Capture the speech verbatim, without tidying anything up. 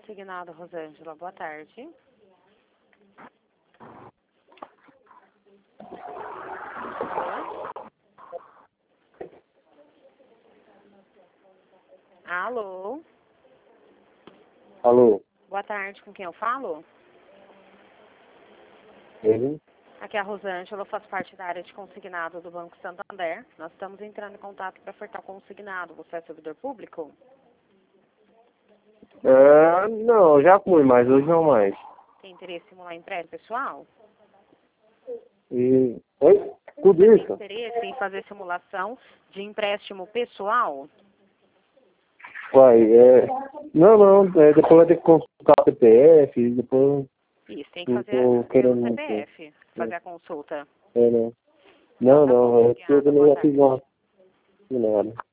Consignado, Rosângela, boa tarde. Alô? Alô? Alô? Boa tarde, com quem eu falo? Ele? Aqui é a Rosângela, eu faço parte da área de consignado do Banco Santander. Nós estamos entrando em contato para ofertar consignado. Você é servidor público? É, não, já fui, mas hoje não mais. Tem interesse em simular empréstimo pessoal? E... Oi? Tudo Tem isso? interesse em fazer simulação de empréstimo pessoal? Vai, é... Não, não, é, depois vai ter que consultar o C P F, depois... Isso, tem que Não fazer tô pelo querendo C muito. P F, fazer a consulta. É, não. Então Não, tá bom, não, eu obrigada, também boa já fiz tarde. uma... Nada.